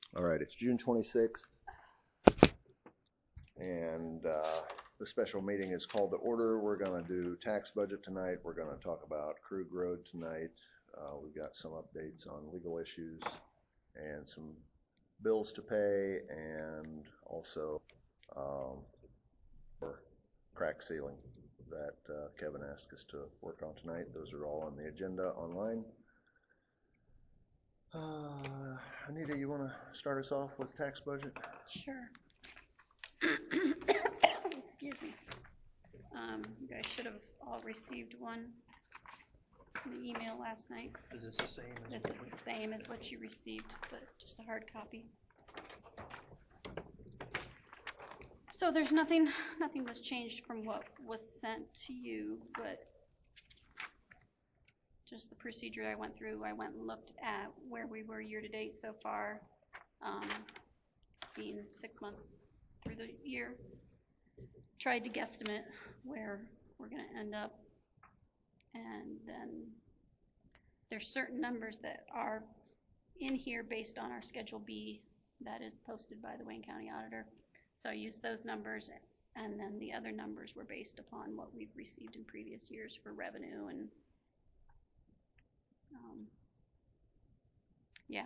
All right, it's June 26th, and the special meeting is called to order. We're going to do tax budget tonight. We're going to talk about Krug Road tonight. We've got some updates on legal issues and some bills to pay, and also for crack ceiling that Kevin asked us to work on tonight. Those are all on the agenda online. Anita, you want to start us off with tax budget? Sure. Excuse me. You guys should have all received one in the email last night. Is this the same? This is the same as what you received, but just a hard copy. So there's nothing was changed from what was sent to you, but just the procedure I went through. I went and looked at where we were year to date so far, being 6 months through the year. Tried to guesstimate where we're going to end up, and then there's certain numbers that are in here based on our Schedule B that is posted by the Wayne County Auditor. So I used those numbers, and then the other numbers were based upon what we've received in previous years for revenue and yeah.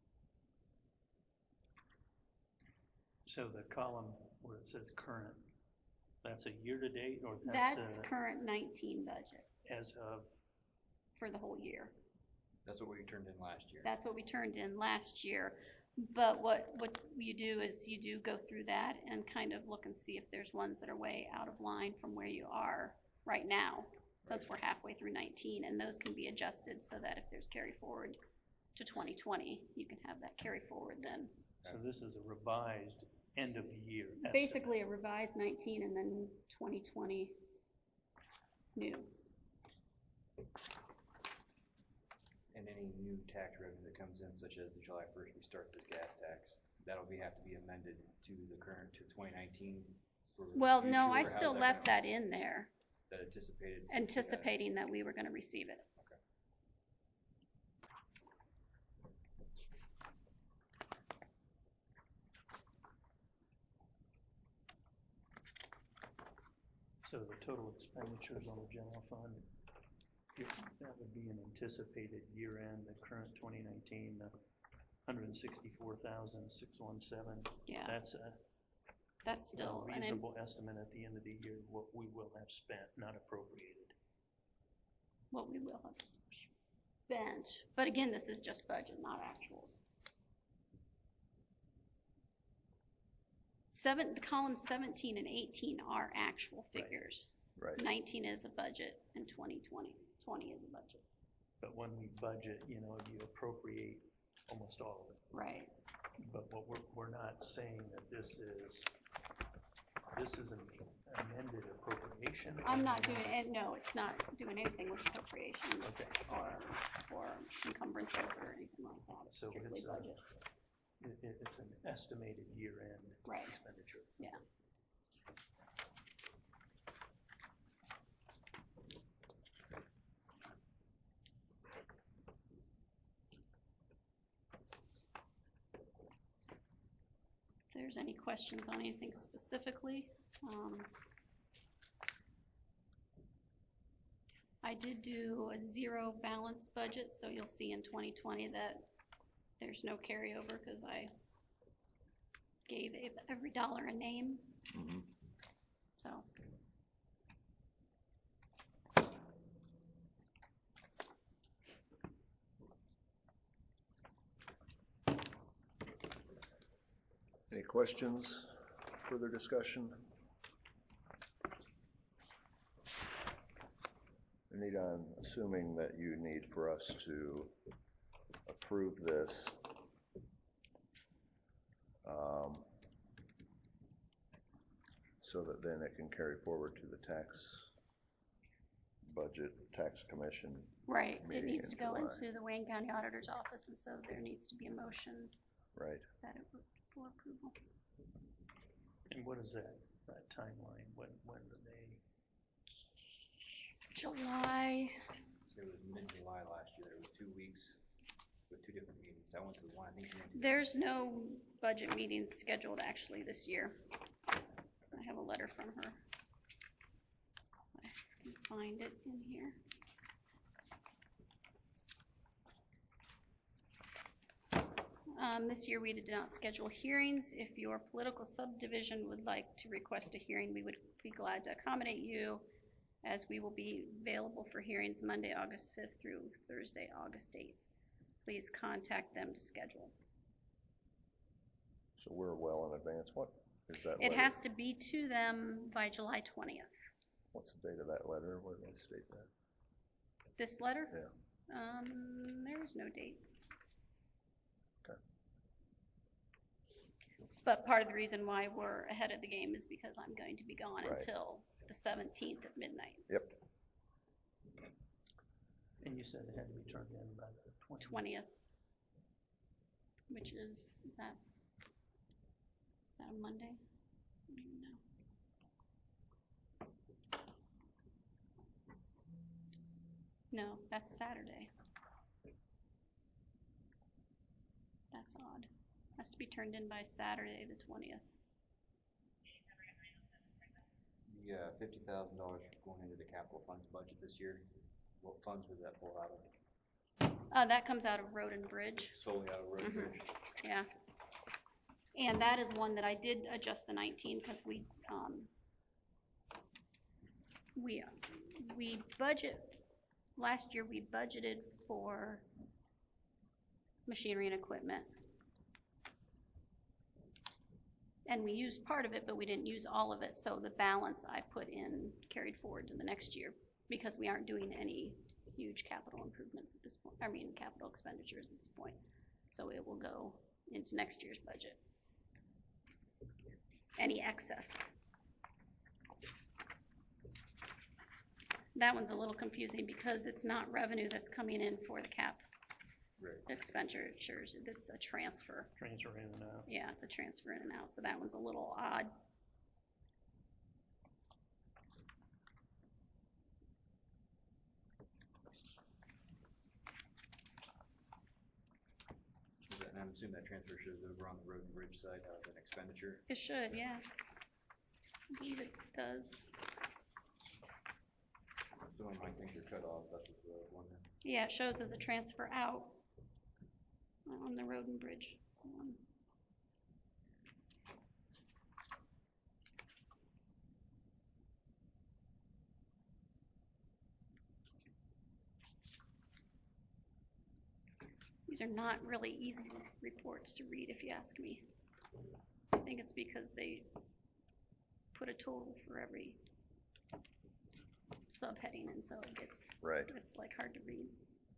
So the column where it says current, that's a year-to-date, or That's current 19 budget as of? For the whole year. That's what we turned in last year. That's what we turned in last year. But what you do is you do go through that and kind of look and see if there's ones that are way out of line from where you are right now, since we're halfway through 19, and those can be adjusted so that if there's carry forward to 2020, you can have that carry forward then. So this is a revised end of year estimate. Basically a revised 19 and then 2020 new. And any new tax revenue that comes in, such as the July 1st, we start this gas tax, that'll have to be amended to the current, to 2019. Well, no, I still left that in there. That anticipating that we were going to receive it. Okay. So the total expenditures on the general fund, that would be an anticipated year-end, the current 2019, 164,617. Yeah. That's still a reasonable estimate at the end of the year, what we will have spent, not appropriated. What we will have spent. But again, this is just budget, not actuals. The columns 17 and 18 are actual figures. Right. 19 is a budget, and 20 is a budget. But when we budget, you appropriate almost all of it. Right. But what we're not saying that this is an amended appropriation. I'm not doing it. No, it's not doing anything with appropriations. Okay. or encumbrances or anything like that. It's So strictly budget. It's an estimated year-end expenditure. Yeah. If there's any questions on anything specifically, I did do a zero balance budget, so you'll see in 2020 that there's no carryover because I gave every dollar a name. Mm-hmm. So. Any questions, further discussion? Anita, I'm assuming that you need for us to approve this so that then it can carry forward to the tax budget, tax commission. Right, it needs to go into the Wayne County Auditor's office, and so there needs to be a motion. Right. That it for approval. And what is that timeline? When do they? July. So it was mid-July last year. It was 2 weeks with two different meetings. That one's the one, I think you're gonna do. There's no budget meetings scheduled actually this year. I have a letter from her. I can find it in here. This year we did not schedule hearings. If your political subdivision would like to request a hearing, we would be glad to accommodate you, as we will be available for hearings Monday, August 5th through Thursday, August 8th. Please contact them to schedule. So we're well in advance. What is that It letter? has to be to them by July 20th. What's the date of that letter? Where did they state that? This letter? Yeah. There is no date. Okay. But part of the reason why we're ahead of the game is because I'm going to be gone Right. until the 17th at midnight. Yep. And you said it had to be turned in by the 20th, which is that a Monday? I don't even know. No, that's Saturday. That's odd. Has to be turned in by Saturday, the 20th. The $50,000 going into the capital funds budget this year, what funds would that pull out of? That comes out of Road and Bridge. Solely out of road and bridge? Yeah. And that is one that I did adjust the 19 because we budget, last year we budgeted for machinery and equipment. And we used part of it, but we didn't use all of it. So the balance I put in carried forward to the next year because we aren't doing any huge capital improvements at this point. I mean, capital expenditures at this point. So it will go into next year's budget. Any excess. That one's a little confusing because it's not revenue that's coming in for the cap Right. expenditures. It's a transfer. transfer in and out. Yeah, it's a transfer in and out. So that one's a little odd. And I'm assuming that transfer shows over on the road and bridge side as an expenditure. It should, yeah. I believe it does. So when my things are cut off, that's what the one. Yeah, it shows as a transfer out on the road and bridge. These are not really easy reports to read, if you ask me. I think it's because they put a total for every subheading, and so it gets, Right. it's like hard to read.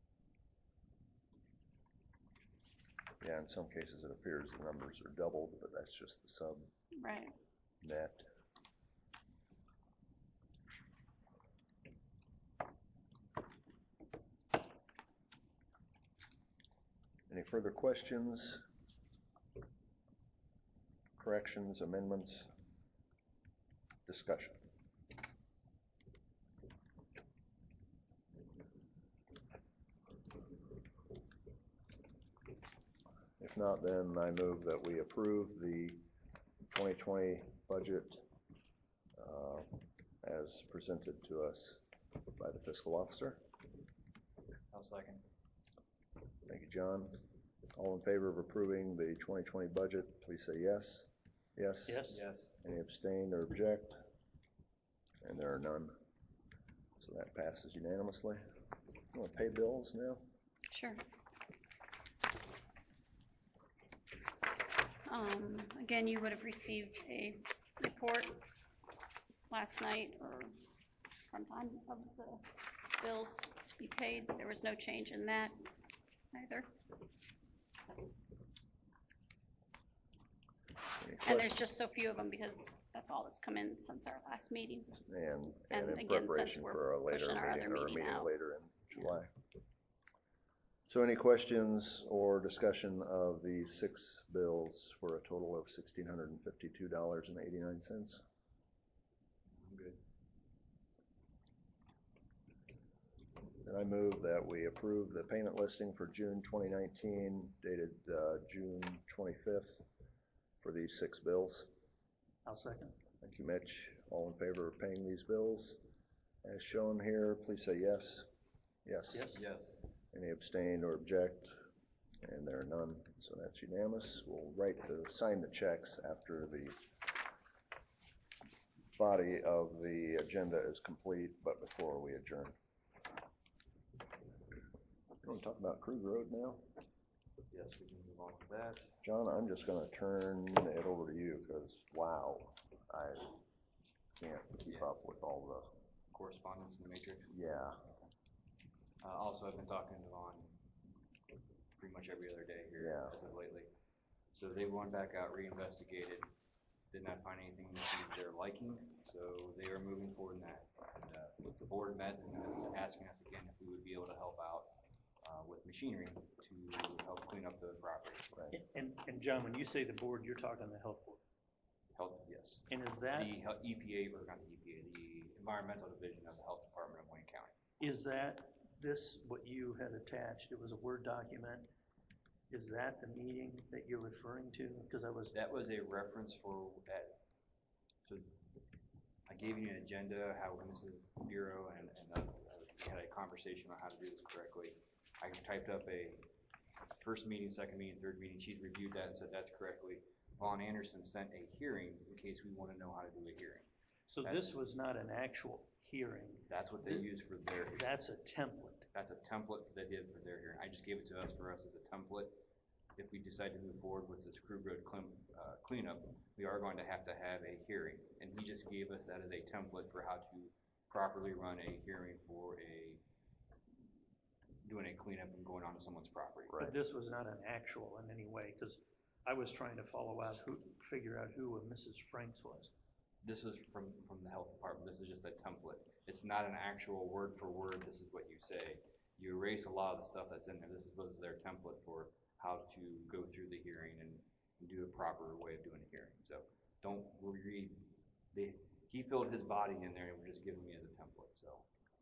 Yeah, in some cases it appears the numbers are doubled, but that's just the sub Right. net. Any further questions, corrections, amendments, discussion? If not, then I move that we approve the 2020 budget as presented to us by the fiscal officer. I'll second. Thank you, John. All in favor of approving the 2020 budget, please say yes. Yes? Yes? Yes. Any abstain or object? And there are none. So that passes unanimously. You want to pay bills now? Sure. Again, you would have received a report last night or sometime of the bills to be paid. There was no change in that either. Any And there's questions? just so few of them because that's all that's come in since our last meeting. And and in again, since preparation we're for a later pushing our other meeting or a meeting meeting out. later in July. So any questions or discussion of the 6 bills for a total of $1,652.89? I'm good. And I move that we approve the payment listing for June 2019 dated June 25th for these 6 bills. I'll second. Thank you, Mitch. All in favor of paying these bills? As shown here, please say yes. Yes. Yes? Yes. Any abstain or object? And there are none, so that's unanimous. We'll sign the checks after the body of the agenda is complete, but before we adjourn. You want to talk about Krug Road now? Yes, we can move on to that. John, I'm just gonna turn it over to you, because wow, I can't keep up with all Correspondence in the matrix. yeah. Also, I've been talking to Devon pretty much every other day here Yeah. as of lately. So they went back out, reinvestigated, did not find anything to their liking, so they are moving forward in that. And, the board met and is asking us again if we would be able to help out with machinery to help clean up the property. Right. And John, when you say the board, you're talking the health board. Health, yes. And is that, The EPA, or not the EPA, the Environmental Division of the Health Department of Wayne County. is that this, what you had attached, it was a Word document? Is that the meeting that you're referring to? Because That was a reference for that. So I gave you an agenda, how Mrs. Bureau and we had a conversation on how to do this correctly. I typed up a first meeting, second meeting, third meeting. She's reviewed that and said that's correctly. Vaughn Anderson sent a hearing in case we want to know how to do a hearing. So this was not an actual hearing. That's what they use for their hearing. That's a template. That's a template that they did for their hearing. I just gave it to us for us as a template. If we decide to move forward with this Krug Road cleanup, we are going to have a hearing. And he just gave us that as a template for how to properly run a hearing for doing a cleanup and going onto someone's property. Right. But this was not an actual in any way, because I was trying to figure out who Mrs. Franks was. This is from the health department. This is just a template. It's not an actual word for word, this is what you say. You erase a lot of the stuff that's in there. This was their template for how to go through the hearing and do a proper way of doing a hearing. So don't read, he filled his body in there and we're just giving me as a template, so.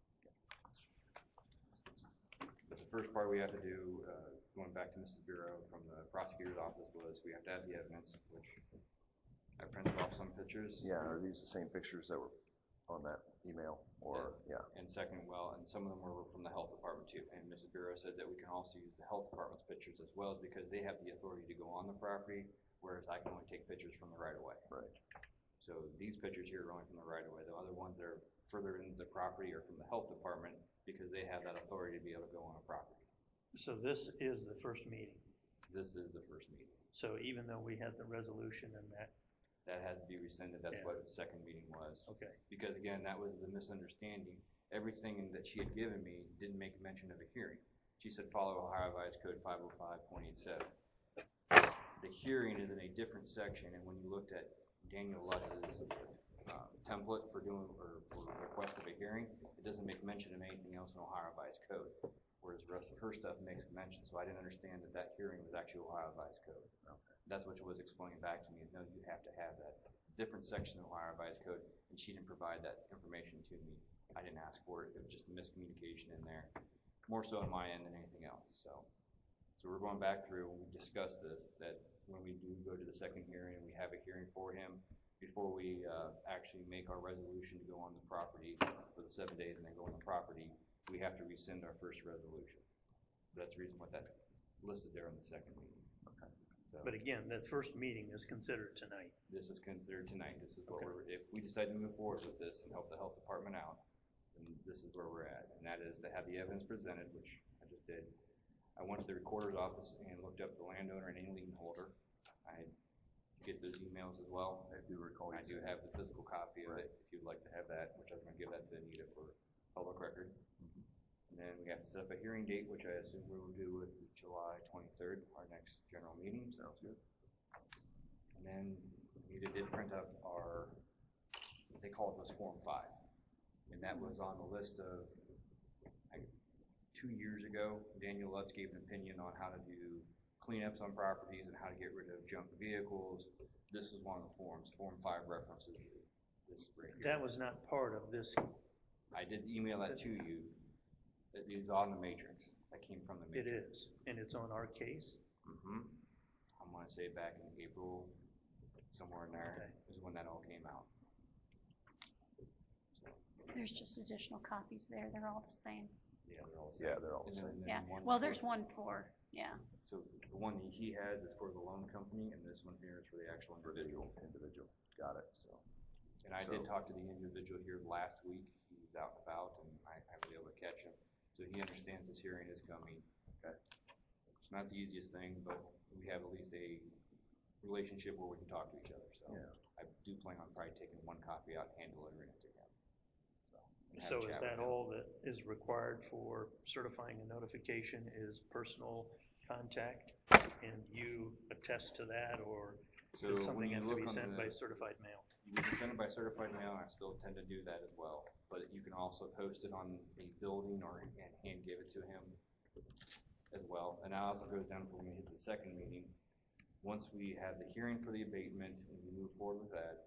But the first part we have to do, going back to Mrs. Bureau from the prosecutor's office, was we have to have the evidence, which I printed off some pictures. Yeah, are these the same pictures that were on that email, or, yeah? And second, and some of them were from the health department too. And Mrs. Bureau said that we can also use the health department's pictures as well, because they have the authority to go on the property, whereas I can only take pictures from the right of way. Right. So these pictures here are only from the right of way. The other ones that are further into the property are from the health department, because they have that authority to be able to go on a property. So this is the first meeting. This is the first meeting. So even though we had the resolution and that, That has to be rescinded. That's Yeah. what the second meeting was. okay. Because again, that was the misunderstanding. Everything that she had given me didn't make mention of a hearing. She said, follow Ohio Revised Code 505.87. The hearing is in a different section, and when you looked at Daniel Lutz's template for request of a hearing, it doesn't make mention of anything else in Ohio Revised Code, whereas the rest of her stuff makes mention. So I didn't understand that hearing was actually Ohio Revised Code. Okay. That's what was explained back to me. No, you have to have that. It's a different section of Ohio Revised Code, and she didn't provide that information to me. I didn't ask for it. It was just a miscommunication in there, more so on my end than anything else. So we're going back through and we discussed this, that when we do go to the second hearing and we have a hearing for him, before we actually make our resolution to go on the property for the 7 days and then go on the property, we have to rescind our first resolution. That's the reason what that's listed there in the second meeting. Okay. So But again, that first meeting is considered tonight. this is considered tonight. This is what Okay. if we decide to move forward with this and help the health department out, then this is where we're at. And that is to have the evidence presented, which I just did. I went to the recorder's office and looked up the landowner and any lien holder. I get those emails as well. I do recall. I do have the physical copy of it, if you'd like to have that, which I'm gonna give that to Anita for public record. And then we have to set up a hearing date, which I assume we will do with July 23rd, our next general meeting. Sounds good. And then Anita did print out they call it was Form 5. And that was on the list of, 2 years ago, Daniel Lutz gave an opinion on how to do cleanups on properties and how to get rid of junk vehicles. This is one of the forms. Form 5 references this right here. That was not part of this. I did email that to you. It is on the matrix. That came from the It matrix. is, and it's on our case. Mm-hmm. I'm gonna say back in April, somewhere in there is when that all came out. There's just additional copies there. They're all the same. Yeah, they're all the same. Yeah, they're all the And then- same. and Yeah. then one's Well, for- there's one for, yeah. So the one that he has is for the loan company, and this one here is for the actual individual. Individual, got it, so. And I did talk to the individual here last week. He was out and about, and I was able to catch him. So he understands this hearing is coming. Okay. It's not the easiest thing, but we have at least a relationship where we can talk to each other. So Yeah. I do plan on probably taking one copy out and hand delivering it to him. And have So a is chat with that him. all that is required for certifying a notification is personal contact? And you attest to that, or So does when something you have to look be on sent by the- certified mail? You can send it by certified mail, and I still tend to do that as well. But you can also post it on a building or and hand give it to him as well. And that also goes down for when we hit the second meeting. Once we have the hearing for the abatement and we move forward with that,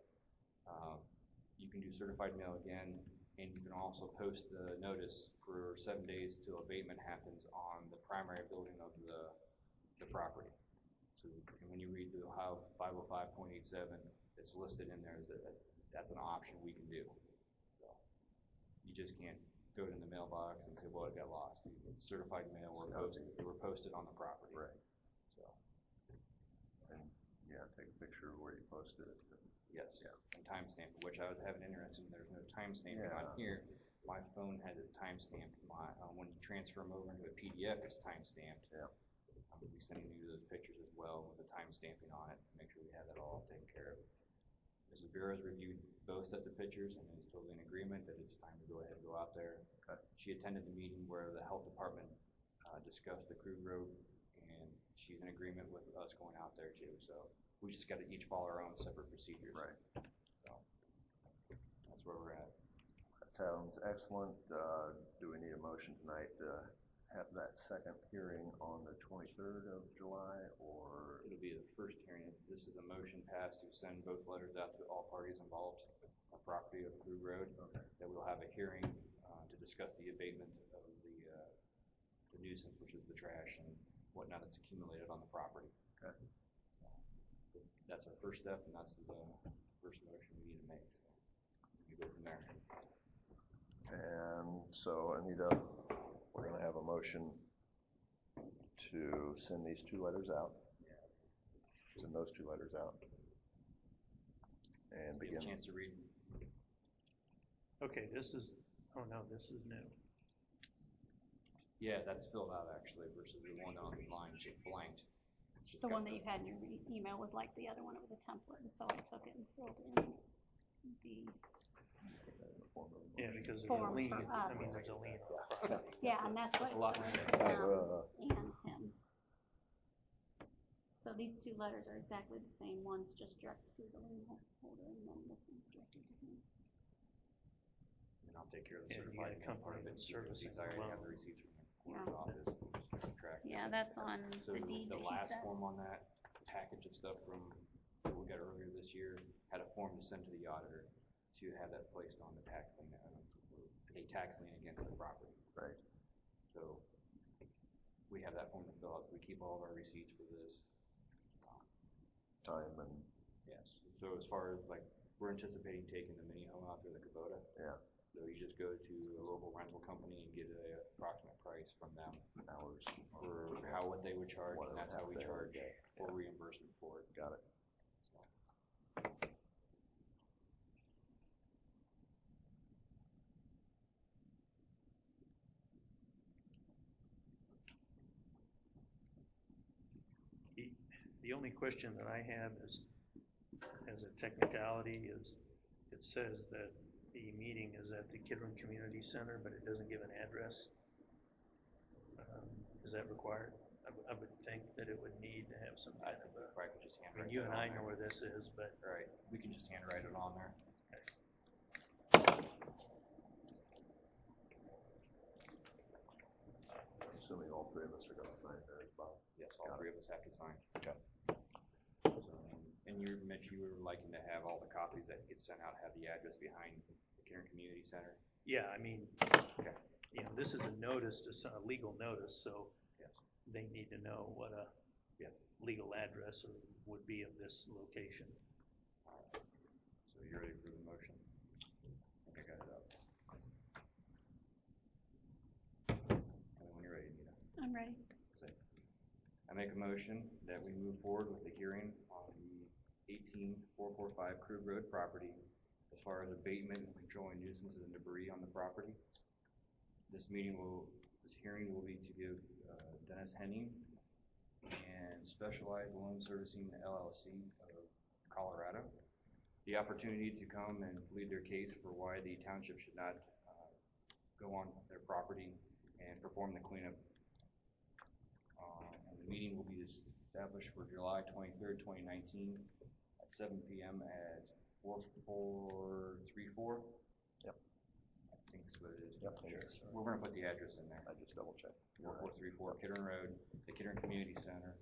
you can do certified mail again, and you can also post the notice for 7 days till abatement happens on the primary building of the property. So when you read the Ohio 505.87, it's listed in there that that's an option we can do. So you just can't throw it in the mailbox and say, well, it got lost. It's certified mail or posted on the property. Right. So, And, yeah, take a picture of where you posted it. yes. Yeah. And timestamp, which I was having interested in. There's no timestamping on Yeah. here. My phone has it timestamped. When you transfer them over into a PDF, it's timestamped. Yeah. I'm going to be sending you those pictures as well with the timestamping on it, to make sure we have that all taken care of. Mrs. Bureau's reviewed both sets of pictures and is totally in agreement that it's time to go ahead and go out there. Okay. She attended the meeting where the health department discussed the Krug Road, and she's in agreement with us going out there too. So we just got to each follow our own separate procedures. Right. So that's where we're at. That sounds excellent. Do we need a motion tonight to have that second hearing on the 23rd of July, or? It'll be the first hearing. This is a motion passed to send both letters out to all parties involved on property of Krug Road. Okay. That we'll have a hearing to discuss the abatement of the nuisance, which is the trash and whatnot that's accumulated on the property. Okay. So that's our first step, and that's the first motion we need to make. So we go from there. And so, Anita, we're gonna have a motion to send these two letters out. Send those two letters out. And You have a begin. chance to read. Okay, this is, oh no, this is new. Yeah, that's filled out actually versus the one on the line, it's just blanked. It's just The got one that you had in your email was like the other one. It was a template, and so I took it and filled in the, Yeah, because there's a Form lien, for I us. mean, there's a lien on the property. yeah, and that's what That's a lot to it's say. for them and him. So these two letters are exactly the same. One's just directed to the lien holder, and then this one's directed to him. And I'll take care of the Yeah, you certified got a mail part of company it. that's Keep the receipts. servicing I already the have the loan. receipts from the clerk's office. Just keep track of Yeah, it. that's on So the deed the that he last sent. form on that package of stuff from that we got earlier this year had a form to send to the auditor to have that placed on the tax lien, a tax lien against the property. Right. So we have that form to fill out. So we keep all of our receipts for this. Time and, Yes. So as far as like, we're anticipating taking the mini home out there, the Kubota. yeah, So you just go to a local rental company and get an approximate price from them hours. for what they would charge, and that's how we charge for reimbursement for it. Got it. The only question that I have is, as a technicality, is it says that the meeting is at the Kidron Community Center, but it doesn't give an address. Is that required? I would think that it would need to have some kind of a, Probably could just I handwrite mean, you that and I on know there. where this is, but Right, we can just handwrite it on there. Assuming all three of us are gonna sign there as well. Yes, all Got three of us have to sign. Okay. So, and you mentioned you were liking to have all the copies that get sent out have the address behind the Karen Community Center. yeah, I mean, Okay. you know, this is a notice, a legal notice, so Yes. they need to know what a Yeah. legal address would be of this location. So you ready for the motion? I think I got it up. And when you're ready, Anita. I'm ready. I make a motion that we move forward with the hearing on the 18445 Krug Road property as far as abatement and controlling nuisances and debris on the property. This hearing will be to give Dennis Henning and Specialized Loan Servicing LLC of Colorado the opportunity to come and plead their case for why the township should not go on their property and perform the cleanup. And the meeting will be established for July 23rd, 2019 at 7 p.m. at 4434. Yep. I think that's what it is. Yep, it is. We're going to put the address in there. I just double checked. 4434 Kidron Road, the Kidron Community Center.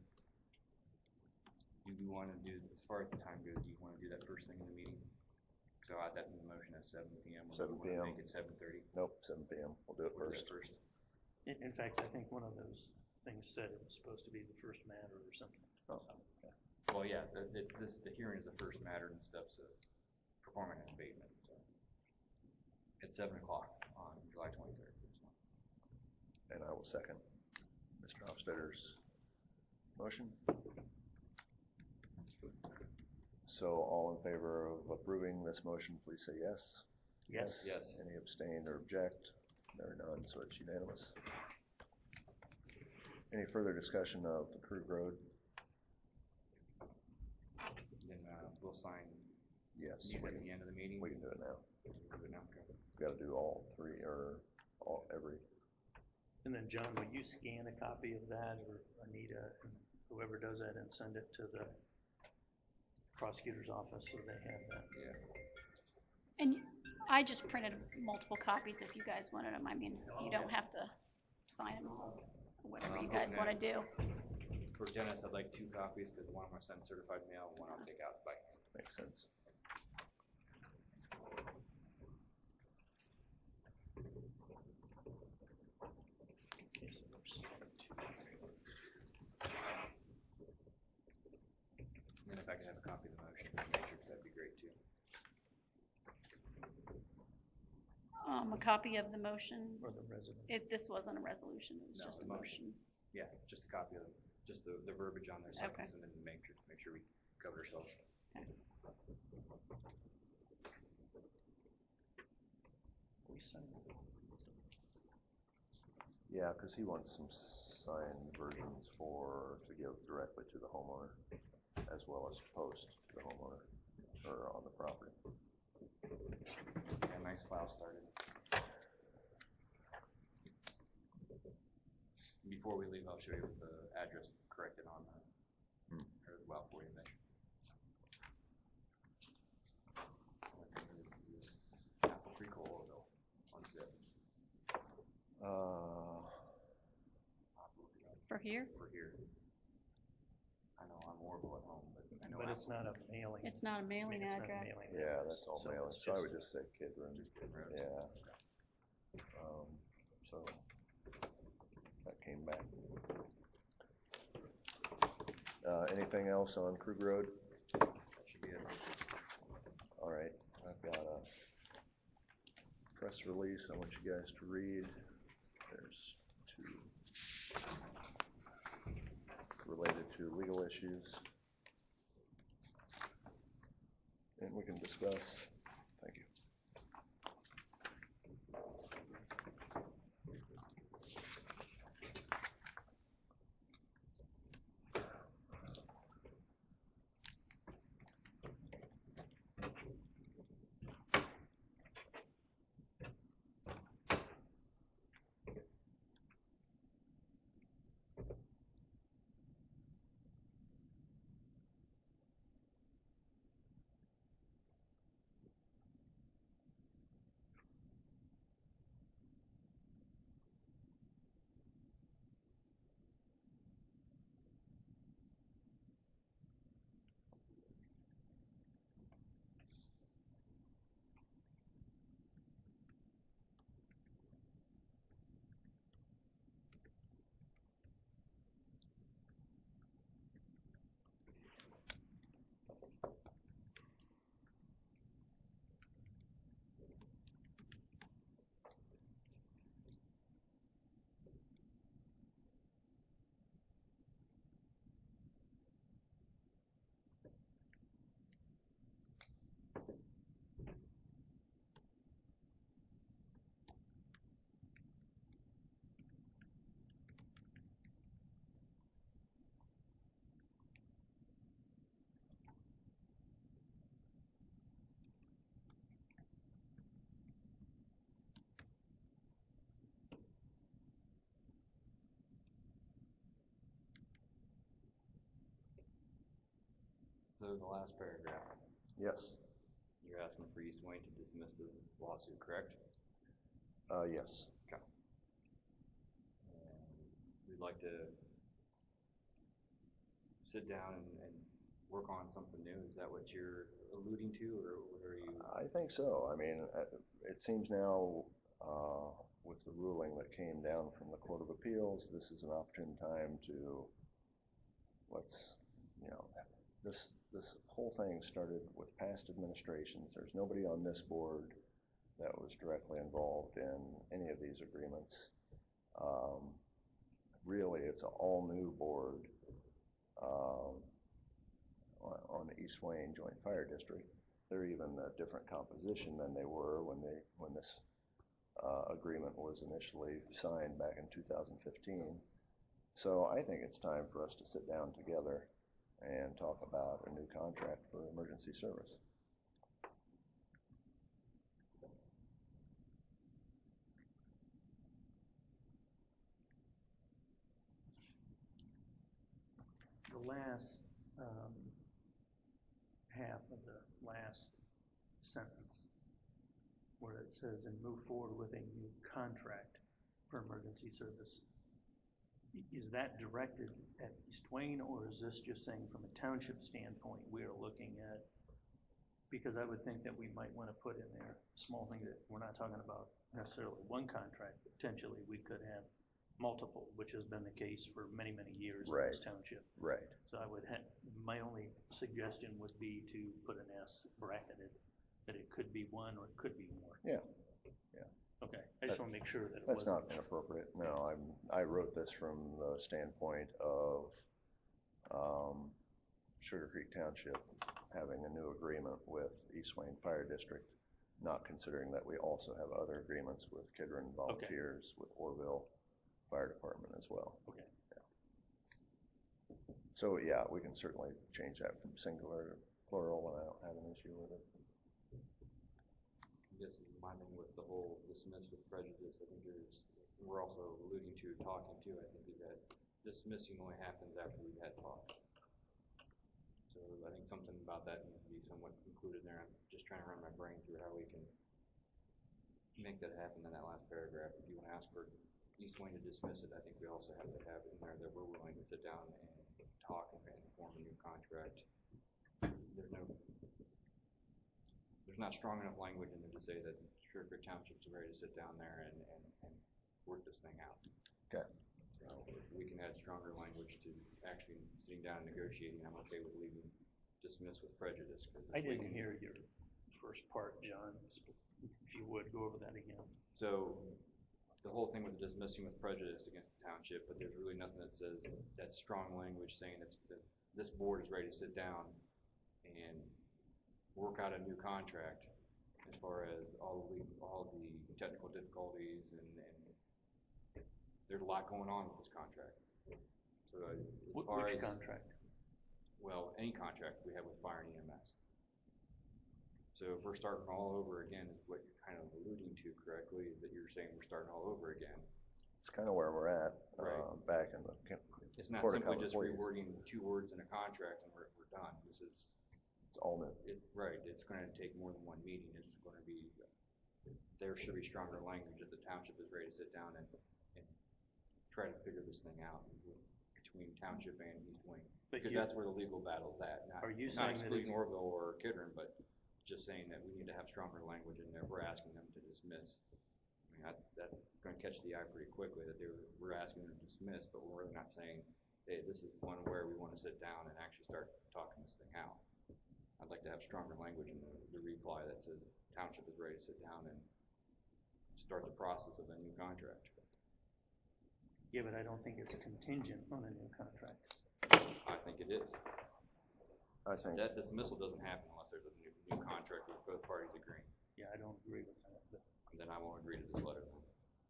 Do you want to do, as far as the time goes, do you want to do that first thing in the meeting? So I'll add that in the motion at 7 p.m. 7 p.m. Make it 7:30. Nope, 7 p.m. We'll do it We'll do first. that first. In fact, I think one of those things said it was supposed to be the first matter or something. Oh, So, Well, yeah, the hearing is the first matter and steps of performing an abatement, so. At 7 o'clock on July 23rd. and I will second Mr. Hofstadter's motion. So all in favor of approving this motion, please say yes. Yes. Yes. Any abstain or object? There are none, so it's unanimous. Any further discussion of the Krug Road? Then we'll sign Yes, these at the end of the meeting. we can do it now. We'll do it now, okay. We've got to do all three, or every. And then John, will you scan a copy of that, or Anita, and whoever does that, and send it to the prosecutor's office so they have that? Yeah. And I just printed multiple copies if you guys wanted them. I mean, you don't have to sign them all, whatever you guys want to do. For Dennis, I'd like 2 copies because one I'm going to send certified mail and one I'll take out by hand. Makes sense. Okay, so there's 2. And then if I could have a copy of the motion, matrix, that'd be great too. A copy of the motion. Or the resident. This wasn't a resolution, it was No, just a the motion. motion. Yeah, just a copy of just the verbiage on there, so I Okay. can send it in the matrix, make sure we cover ourselves. We signed it. Yeah, because he wants some signed versions to give directly to the homeowner, as well as post to the homeowner, or on the property. Yeah, nice file started. Before we leave, I'll show you the address corrected on that, or well, for you, Mitch. Chapel Creek, Oroville, on zip. For here? For here. I know I'm horrible at home, but I know. But it's not a mailing. It's not a mailing it's not a address. mailing Yeah, address. that's all So mailing, it's so I would just say Kidron. Just Kidron Road. Yeah. So that came back. Anything else on Krug Road? That should be it. All right, I've got a press release I want you guys to read. There's 2 related to legal issues. And we can discuss. Thank you. So the last paragraph, Yes, you're asking for East Wayne to dismiss the lawsuit, correct? yes. Okay. And we'd like to sit down and work on something new. Is that what you're alluding to, or what are you? I think so. I mean, it seems now, with the ruling that came down from the Court of Appeals, this is an opportune time to, let's, you know, this whole thing started with past administrations. There's nobody on this board that was directly involved in any of these agreements. Really, it's an all-new board on the East Wayne Joint Fire District. They're even a different composition than they were when this agreement was initially signed back in 2015. So I think it's time for us to sit down together and talk about a new contract for emergency service. The last half of the last sentence, where it says, and move forward with a new contract for emergency service. Is that directed at East Wayne, or is this just saying from a township standpoint, we are looking at, because I would think that we might want to put in there a small thing that we're not talking about necessarily one contract, potentially we could have multiple, which has been the case for many, many years in this township. Right. So I would have, my only suggestion would be to put an S bracketed, that it could be one or it could be more. Yeah. Okay, I just want to make sure that it That's wasn't. not inappropriate. No, I wrote this from the standpoint of Sugar Creek Township having a new agreement with East Wayne Fire District, not considering that we also have other agreements with Kidron Volunteers, with Orville Fire Department as well. Okay. Yeah. So yeah, we can certainly change that from singular to plural, and I don't have an issue with it. I guess my thing with the whole dismiss with prejudice, I think we're also alluding to talking too. I think that dismissing only happens after we've had talks. So I think something about that needs to be somewhat included there. I'm just trying to run my brain through how we can make that happen in that last paragraph. If you want to ask for East Wayne to dismiss it, I think we also have to have in there that we're willing to sit down and talk and form a new contract. There's not strong enough language in there to say that Sugar Creek Township's ready to sit down there and work this thing out. Okay. So if we can add stronger language to actually sitting down and negotiating, I'm okay with leaving dismiss with prejudice. I didn't hear your first part, John. If you would, go over that again. So the whole thing with the dismissing with prejudice against the township, but there's really nothing that says that strong language saying that this board is ready to sit down and work out a new contract as far as all the technical difficulties and there's a lot going on with this contract. So Which contract? Well, any contract we have with fire and EMS. So if we're starting all over again, is what you're kind of alluding to correctly, that you're saying we're starting all over again. It's kind of where we're at, Right. Back in the It's not Court of simply Common just Pleas. rewording 2 words in a contract and we're done. This is It's all new. right. It's going to take more than one meeting. It's going to be, there should be stronger language that the township is ready to sit down and try to figure this thing out between township and East Wayne. Because that's where the legal battle's at. Not excluding Orville or Kidron, but just saying that we need to have stronger language in there if we're asking them to dismiss. I mean, that's going to catch the eye pretty quickly that we're asking them to dismiss, but we're really not saying, hey, this is one where we want to sit down and actually start talking this thing out. I'd like to have stronger language in the reply that says township is ready to sit down and start the process of a new contract. Yeah, but I don't think it's contingent on a new contract. I think it is. I think That dismissal doesn't happen unless there's a new contract with both parties agreeing. Yeah, I don't agree with that. But And then I won't agree to this letter then.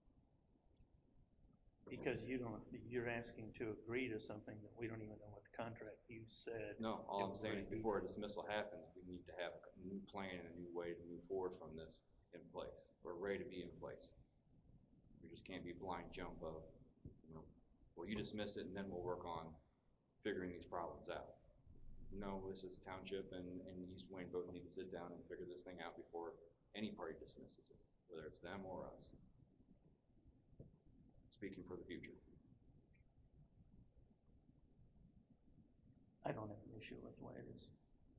because you're asking to agree to something that we don't even know what the contract you said. No, all I'm saying is before a dismissal happens, we need to have a new plan and a new way to move forward from this in place, or ready to be in place. We just can't be blind jump of, well, you dismiss it and then we'll work on figuring these problems out. no, this is township and East Wayne both need to sit down and figure this thing out before any party dismisses it, whether it's them or us. Speaking for the future. I don't have an issue with the way it is.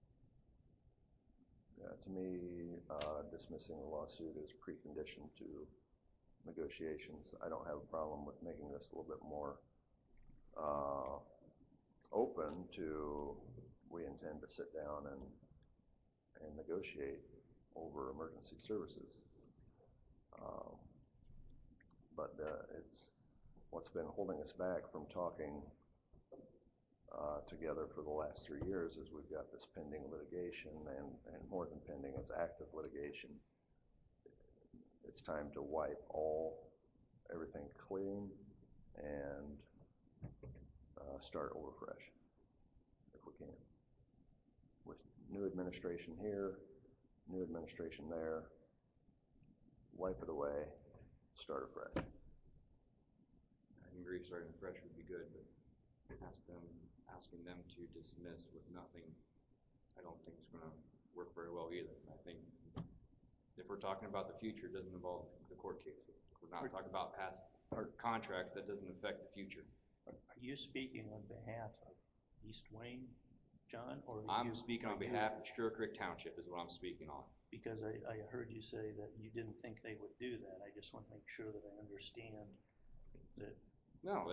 To me, dismissing the lawsuit is precondition to negotiations. I don't have a problem with making this a little bit more open to, we intend to sit down and negotiate over emergency services. But it's what's been holding us back from talking together for the last 3 years is we've got this pending litigation, and more than pending, it's active litigation. It's time to wipe everything clean and start over fresh, if we can. With new administration here, new administration there, wipe it away, start afresh. I agree, starting fresh would be good, but asking them to dismiss with nothing, I don't think it's going to work very well either. I think if we're talking about the future, it doesn't involve the court cases. We're not talking about past contracts, that doesn't affect the future. Are you speaking on behalf of East Wayne, John, or I'm speaking on behalf of Stewart Creek Township is what I'm speaking on. Because I heard you say that you didn't think they would do that. I just want to make sure that I understand that. No,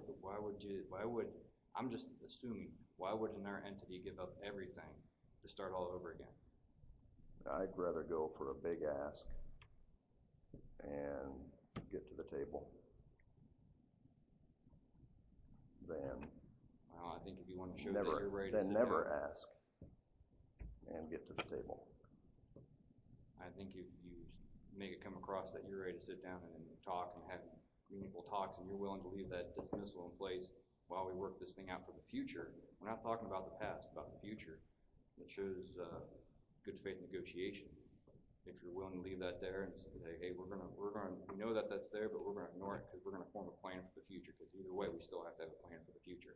I'm just assuming, why would another entity give up everything to start all over again? I'd rather go for a big ask and get to the table than I think if you want to show that you're ready to sit never down, ask and get to the table. I think if you make it come across that you're ready to sit down and talk and have meaningful talks and you're willing to leave that dismissal in place while we work this thing out for the future. We're not talking about the past, about the future. It shows good faith negotiation. If you're willing to leave that there and say, hey, we know that that's there, but we're going to ignore it because we're going to form a plan for the future, because either way, we still have to have a plan for the future.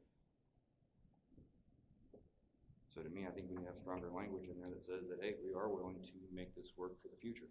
So to me, I think we need to have stronger language in there that says that, hey, we are willing to make this work for the future.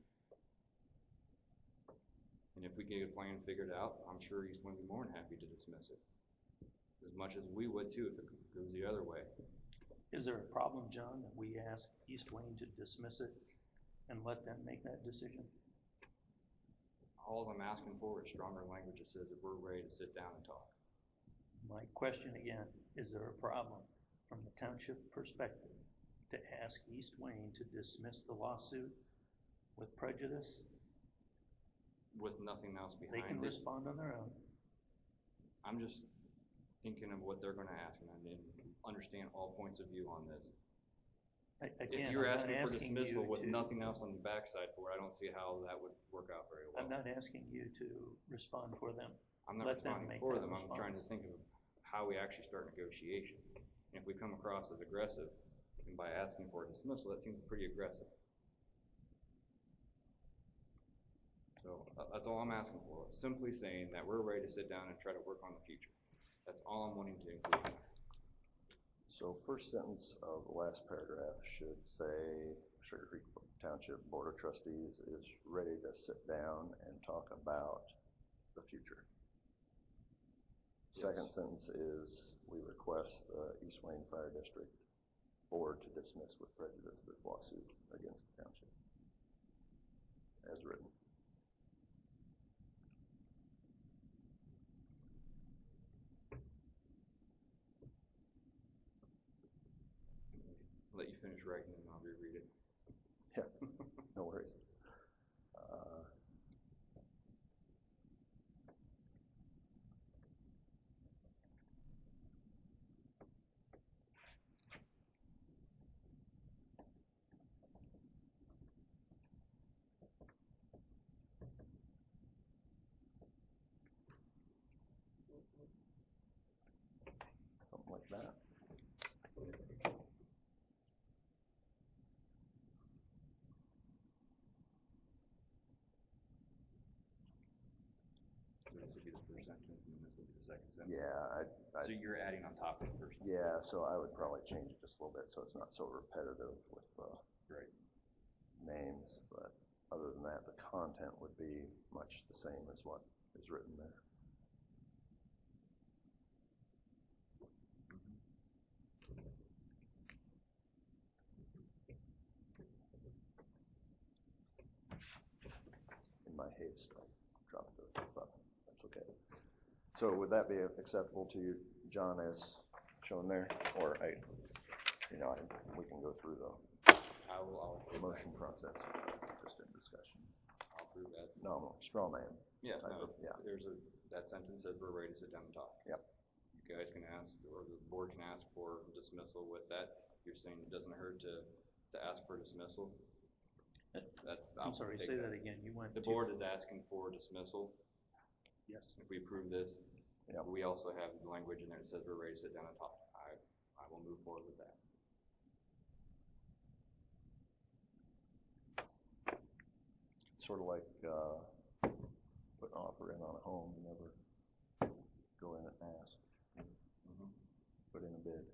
And if we get a plan figured out, I'm sure he's going to be more than happy to dismiss it. As much as we would too if it goes the other way. Is there a problem, John, that we ask East Wayne to dismiss it and let them make that decision? All I'm asking for is stronger language that says that we're ready to sit down and talk. My question again, is there a problem from the township perspective to ask East Wayne to dismiss the lawsuit with prejudice? With nothing else behind They can it. respond on their own. I'm just thinking of what they're going to ask, and I didn't understand all points of view on this. Again, if you were I'm asking not for dismissal with you to, nothing else on the backside for it, I don't see how that would work out very well. I'm not asking you to respond for them. I'm not Let them responding make for that them. I'm trying to think of how we actually start negotiation. And if we come across as aggressive, and by asking for a dismissal, that seems pretty aggressive. So that's all I'm asking for. Simply saying that we're ready to sit down and try to work on the future. That's all I'm wanting to include. So first sentence of the last paragraph should say Sugar Creek Township Board of Trustees is ready to sit down and talk about the future. Yes. Second sentence is we request the East Wayne Fire District Board to dismiss with prejudice this lawsuit against the township as written. I'll let you finish writing and I'll reread it. Yeah, no worries. Something like that. first sentence and then this will be the second sentence. Yeah, So you're adding on top of the first one? yeah, so I would probably change it just a little bit so it's not so repetitive with Right. names, but other than that, the content would be much the same as what is written there. In my haste, I dropped the button. That's okay. So would that be acceptable to you, John, as shown there? Or we can go through I'll the approve motion that. process, just in discussion. I'll approve that. No, straw man. Yeah, type no, of- yeah. that sentence says we're ready to sit down and talk. Yep. You guys can ask, or the board can ask for dismissal with that. You're saying it doesn't hurt to ask for dismissal? I'm sorry, take say that again. You went The to- board is asking for dismissal. Yes. If we approve this, Yep. we also have language in there that says we're ready to sit down and talk. I will move forward with that. Sort of like put an offer in on a home, you never go in and ask, put in a bid.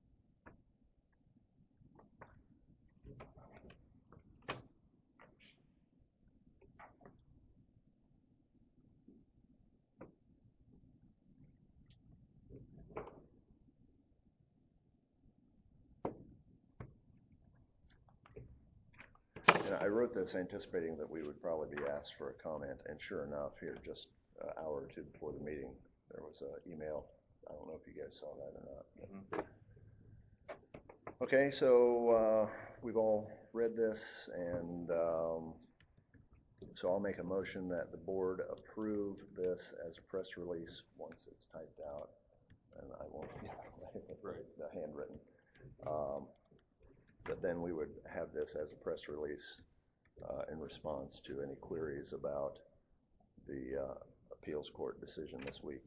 And I wrote this anticipating that we would probably be asked for a comment, and sure enough, here just an hour or two before the meeting, there was an email. I don't know if you guys saw that or not. Okay, so we've all read this, and so I'll make a motion that the board approve this as a press release once it's typed out, and I won't give it away, the handwritten. But then we would have this as a press release in response to any queries about the appeals court decision this week.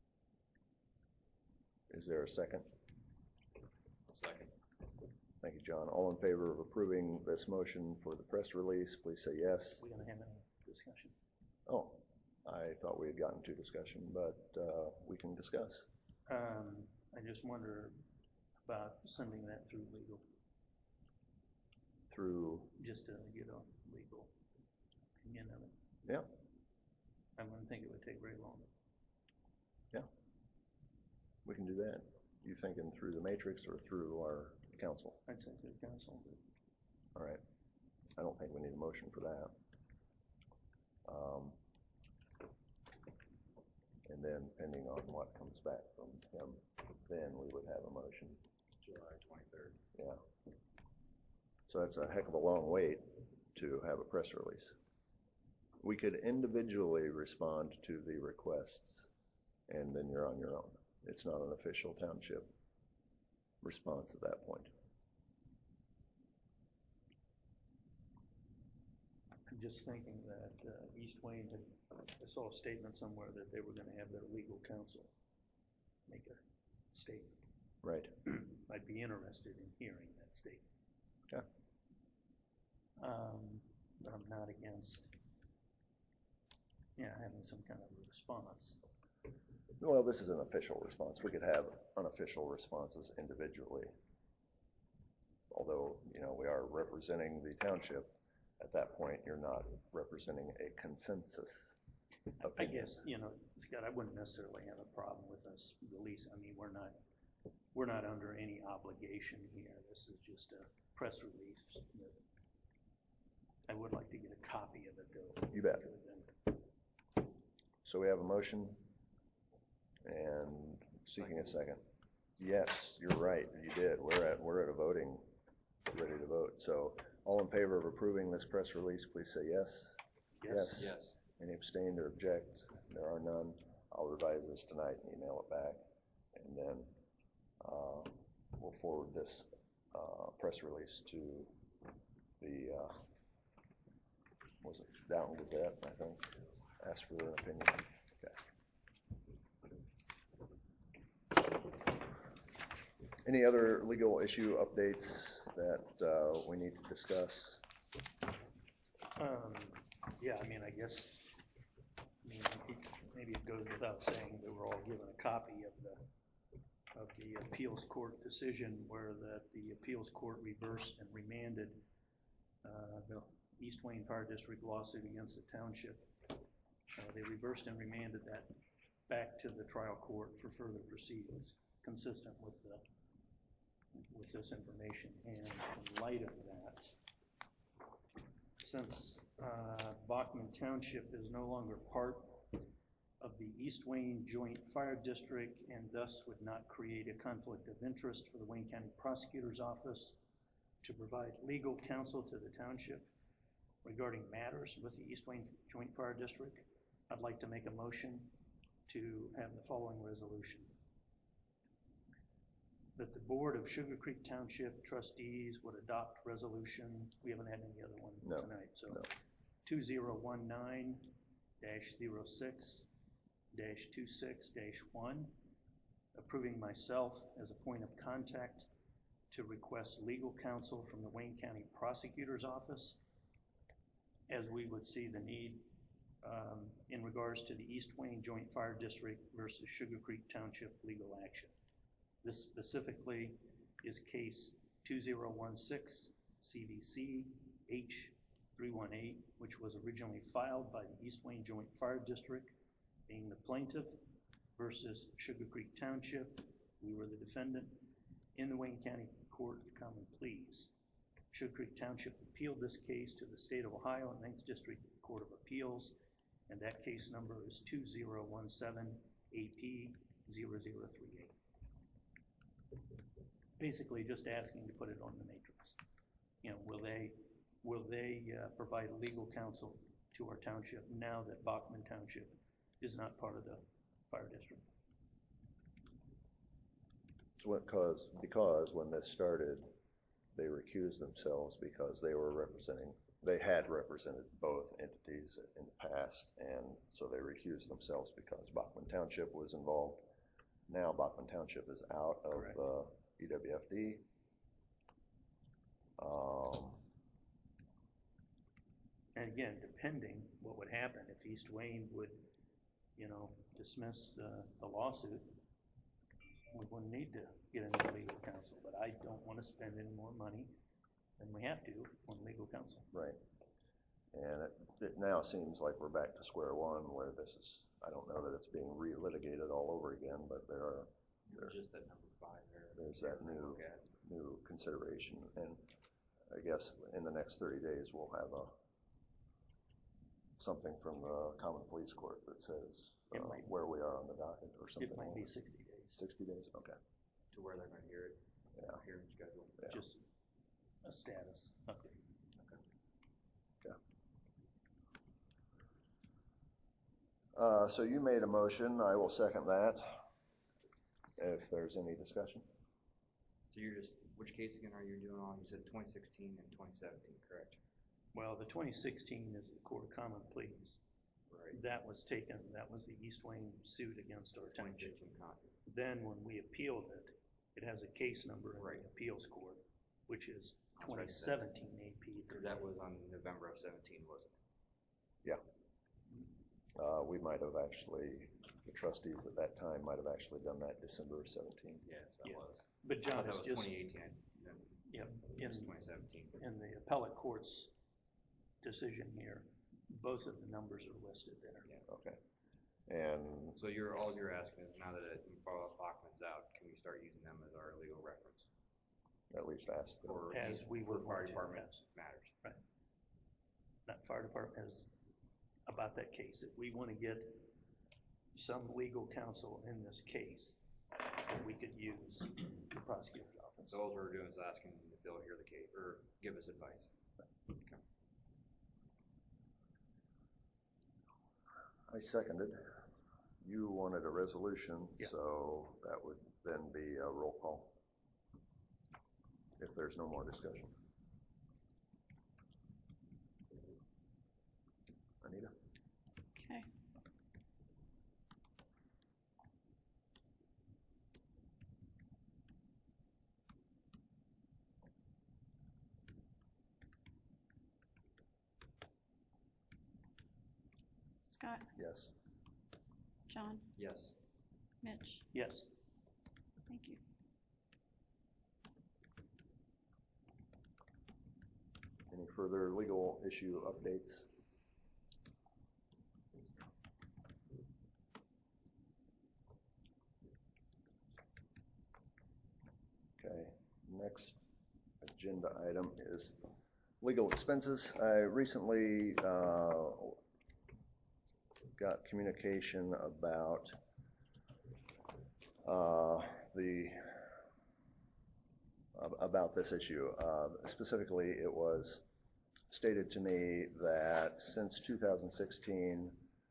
Is there a second? Second. Thank you, John. All in favor of approving this motion for the press release, please say yes. We're gonna have any discussion. Oh, I thought we had gotten to discussion, but we can discuss. I just wonder about sending that through legal, Through, just to get a legal opinion of it. yeah, I wouldn't think it would take very long. we can do that. You thinking through the matrix or through our council? I'd say through council, but All right. I don't think we need a motion for that. And then depending on what comes back from him, then we would have a motion. July 23rd. Yeah. So that's a heck of a long wait to have a press release. We could individually respond to the requests, and then you're on your own. It's not an official township response at that point. I'm just thinking that East Wayne had, I saw a statement somewhere that they were gonna have their legal counsel make a statement. Right. I'd be interested in hearing that statement. Okay. But I'm not against, having some kind of a response. Well, this is an official response. We could have unofficial responses individually. Although, we are representing the township. At that point, you're not representing a consensus I opinion. guess, Scott, I wouldn't necessarily have a problem with us release. I mean, we're not under any obligation here. This is just a press release. I would like to get a copy of it though. You bet. So we have a motion and seeking a second. Yes, you're right. You did. We're at a voting, ready to vote. So all in favor of approving this press release, please say yes. Yes. Yes. Any abstained or object? There are none. I'll revise this tonight and email it back. And then we'll forward this press release to the, was it Downton Gazette, I think? Ask for their opinion. Okay. Any other legal issue updates that we need to discuss? Yeah, I mean, I guess, maybe it goes without saying, that we're all given a copy of the appeals court decision where the appeals court reversed and remanded the East Wayne Fire District lawsuit against the township. They reversed and remanded that back to the trial court for further proceedings, consistent with this information. And in light of that, since Bachman Township is no longer part of the East Wayne Joint Fire District and thus would not create a conflict of interest for the Wayne County Prosecutor's Office to provide legal counsel to the township regarding matters with the East Wayne Joint Fire District, I'd like to make a motion to have the following resolution. That the Board of Sugar Creek Township Trustees would adopt resolution, we haven't had any other one No, tonight, so no. 2019-06-26-1, approving myself as a point of contact to request legal counsel from the Wayne County Prosecutor's Office as we would see the need in regards to the East Wayne Joint Fire District versus Sugar Creek Township legal action. This specifically is case 2016 CVC H318, which was originally filed by the East Wayne Joint Fire District, being the plaintiff, versus Sugar Creek Township. We were the defendant in the Wayne County Court of Common Pleas. Sugar Creek Township appealed this case to the State of Ohio 9th District Court of Appeals, and that case number is 2017 AP 0038. Basically just asking to put it on the matrix. You know, will they provide legal counsel to our township now that Bachman Township is not part of the fire district? So because when this started, they recused themselves because they had represented both entities in the past, and so they recused themselves because Bachman Township was involved. Now Bachman Township is out of Correct. EWFD. And again, depending what would happen if East Wayne would, you know, dismiss the lawsuit, we wouldn't need to get any legal counsel, but I don't want to spend any more money than we have to on legal counsel. Right. And it now seems like we're back to square one where this is, I don't know that it's being re-litigated all over again, but there's Just that number 5 there. there's that new consideration. And I guess in the next 30 days, we'll have something from the Common Pleas Court that says where we are on the docket or something. It might be 60 days. 60 days, okay. To where they're gonna hear it, Yeah. hearing schedule. Yeah. Just a status update. So you made a motion, I will second that. If there's any discussion. So you're just, which case again are you doing on? You said 2016 and 2017, correct? Well, the 2016 is the Court of Common Pleas. Right. That was the East Wayne suit against our township. 2015 copy. Then when we appealed it, it has a case number in Right. the appeals court, which is That's what it says. 2017 AP. Because that was on November of 17, wasn't it? Yeah. We might have actually, the trustees at that time might have actually done that December of 17. Yes, that Yeah. was. But I John, thought that it's was just, 2018. yep, It's 2017. in the appellate court's decision here, both of the numbers are listed there. Okay. And So all you're asking is now that Bachman's out, can we start using them as our legal reference? at least ask them. For As we for would fire want to, department yes. matters. That fire department is about that case. If we want to get some legal counsel in this case, that we could use the prosecutor's office. So all we're doing is asking if they'll hear the case or give us advice. Okay. I seconded. You wanted a resolution, Yeah. so that would then be a roll call. If there's no more discussion. Anita? Okay. Scott, Yes. John, Yes. Mitch, Yes. thank you. Any further legal issue updates? Okay, next agenda item is legal expenses. I recently got communication about about this issue. Specifically, it was stated to me that since 2016,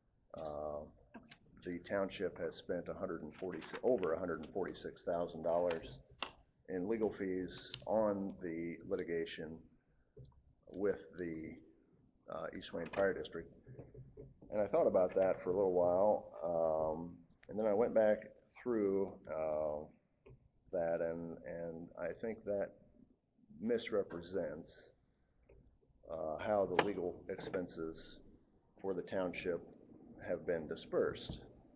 the township has spent over $146,000 in legal fees on the litigation with the East Wayne Fire District. And I thought about that for a little while, and then I went back through that, and I think that misrepresents how the legal expenses for the township have been dispersed.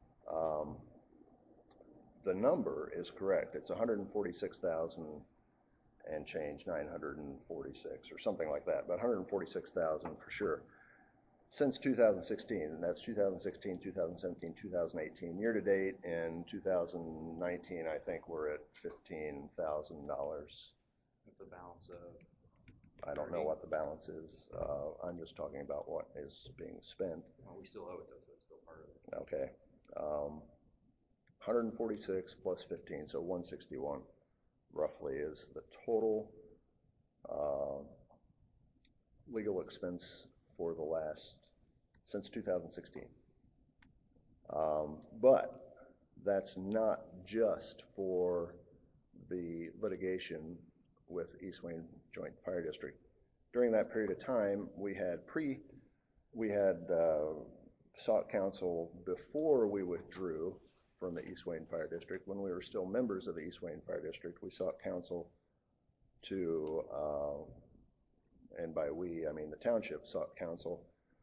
The number is correct. It's 146,000 and change, 946 or something like that, but 146,000 for sure. Since 2016, and that's 2016, 2017, 2018. Year to date in 2019, I think we're at $15,000. With the balance of, I don't know what the balance is. I'm just talking about what is being spent. well, we still owe it though, so it's still part of it. Okay. 146 plus 15, so 161 roughly is the total legal expense for the since 2016. But that's not just for the litigation with East Wayne Joint Fire District. During that period of time, we had sought counsel before we withdrew from the East Wayne Fire District. When we were still members of the East Wayne Fire District, we sought counsel to, and by we, I mean the township sought counsel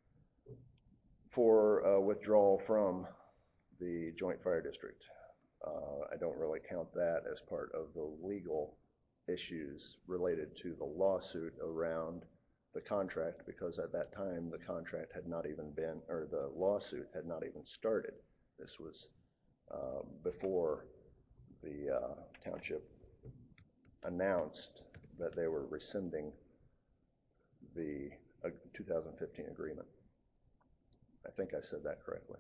for withdrawal from the Joint Fire District. I don't really count that as part of the legal issues related to the lawsuit around the contract, because at that time the contract had not even been, or the lawsuit had not even started. This was before the township announced that they were rescinding the 2015 agreement. I think I said that correctly.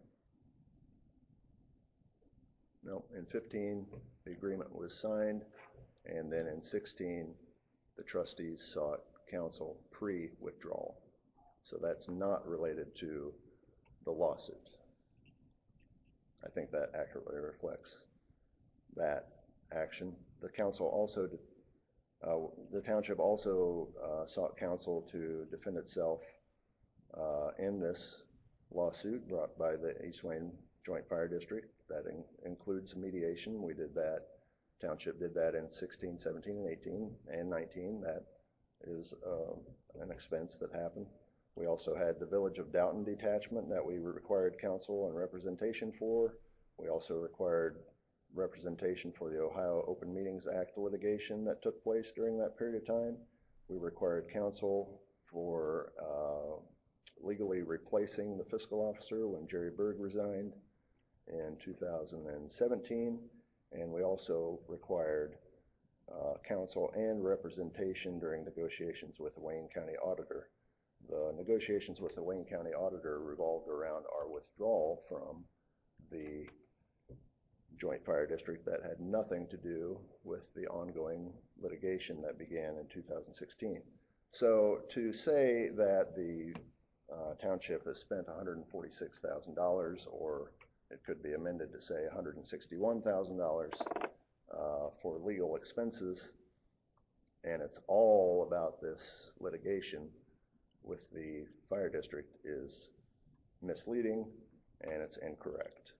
No, in 15, the agreement was signed, and then in 16, the trustees sought counsel pre-withdrawal. So that's not related to the lawsuit. I think that accurately reflects that action. The council also, the township also sought counsel to defend itself in this lawsuit brought by the East Wayne Joint Fire District. That includes mediation. We did that. Township did that in 16, 17, and 18, and 19. That is an expense that happened. We also had the Village of Downton detachment that we required counsel and representation for. We also required representation for the Ohio Open Meetings Act litigation that took place during that period of time. We required counsel for legally replacing the fiscal officer when Jerry Berg resigned in 2017, and we also required counsel and representation during negotiations with the Wayne County Auditor. The negotiations with the Wayne County Auditor revolved around our withdrawal from the Joint Fire District that had nothing to do with the ongoing litigation that began in 2016. So to say that the township has spent $146,000, or it could be amended to say $161,000 for legal expenses, and it's all about this litigation with the fire district, is misleading and it's incorrect.